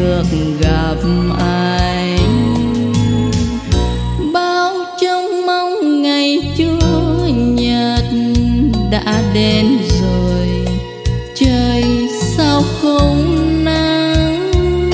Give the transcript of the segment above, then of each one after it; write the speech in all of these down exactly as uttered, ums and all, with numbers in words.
được gặp anh. Bao trông mong ngày Chủ nhật đã đến rồi, trời sao không nắng,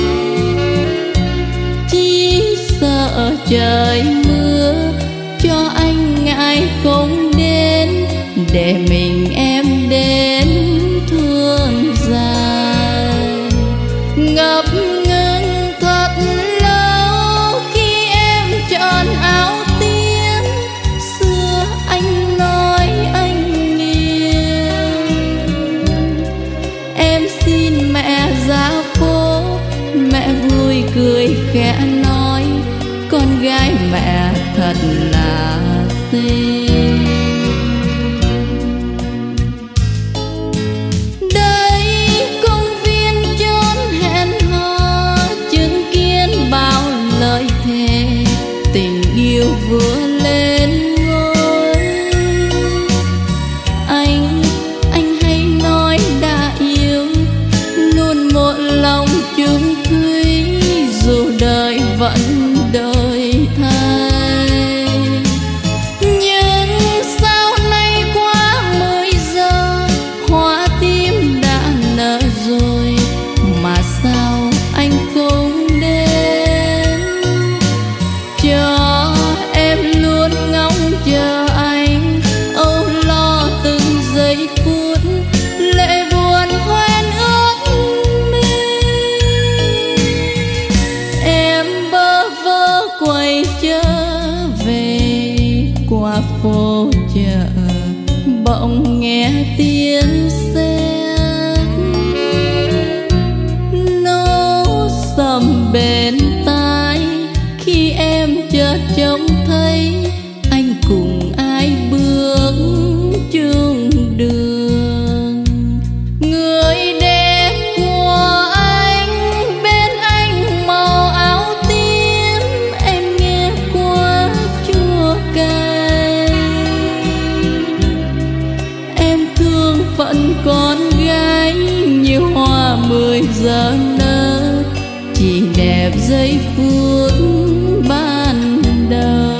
chỉ sợ trời mưa cho anh ngại không đến, để mình em đến thương dài. Ngập ngừng thật lâu khi em chọn áo tím, xưa anh nói anh yêu. Em xin mẹ ra phố, mẹ vui cười khẽ nói, con gái mẹ thật là xinh. Đây công viên chốn hẹn hò, chứng kiến bao lời thề, tình yêu vừa lên ngôi. Anh, anh hay nói đã yêu, luôn một lòng chung thủy, dù đời vẫn đổi thay. Nhưng sao nay quá mười giờ, hoa tím đã nở rồi, mà sao anh không đến, cho em luôn ngóng chờ anh. Âu lo từng giây phút, lệ buồn hoen ước mi. Em bơ vơ quay trở về qua phố chợ, bỗng nghe tiếng xe nó sầm bên tai, khi em chợt trông thấy anh cùng ai bước chung đường. Người đẹp của anh, bên anh màu áo tím, em nghe qua chua cay. Em thương phận con gái như hoa mười giờ nở, chỉ đẹp giây phút ban đầu.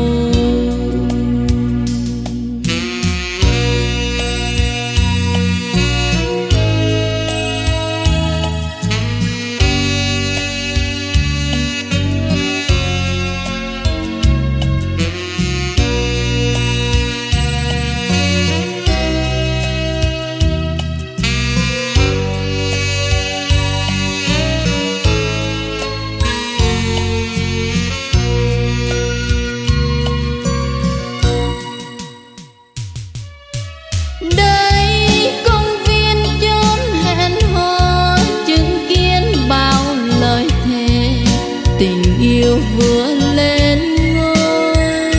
Đây công viên chốn hẹn hò, chứng kiến bao lời thề, tình yêu vừa lên ngôi.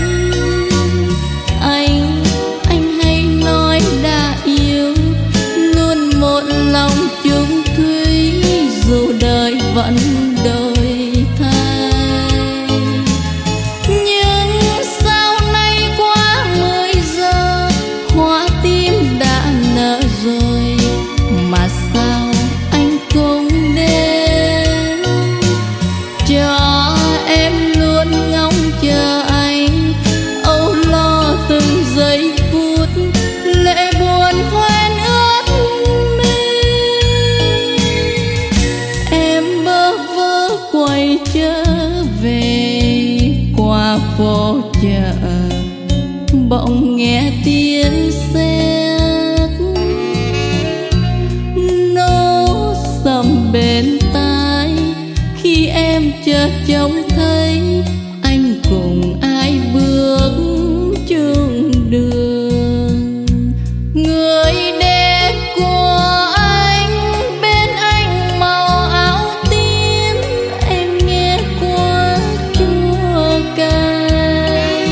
Anh, anh hay nói đã yêu, luôn một lòng chung thủy, dù đời vẫn đổi thay. Nhưng sao nay quá mười giờ, hoa tím đã nở rồi, mà sao anh không đến, cho em luôn ngóng chờ anh. Âu lo từng giây phút, lệ buồn hoen ước mi. Em bơ vơ quay trở về qua phố chợ, bỗng nghe tiếng sét nó sầm bên tai, khi em chợt trông thấy anh cùng ai bước chung đường. Người đẹp của anh, bên anh màu áo tím, em nghe qua chua cay.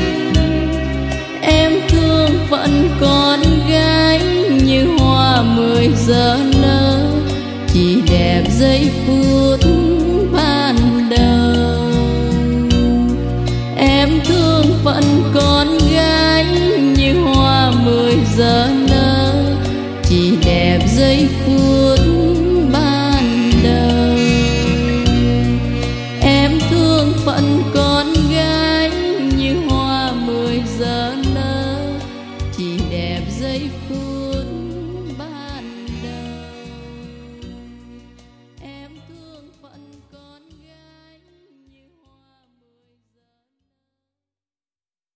Em thương phận con gái như hoa mười giờ nở, chỉ đẹp giây phút ban đầu. phận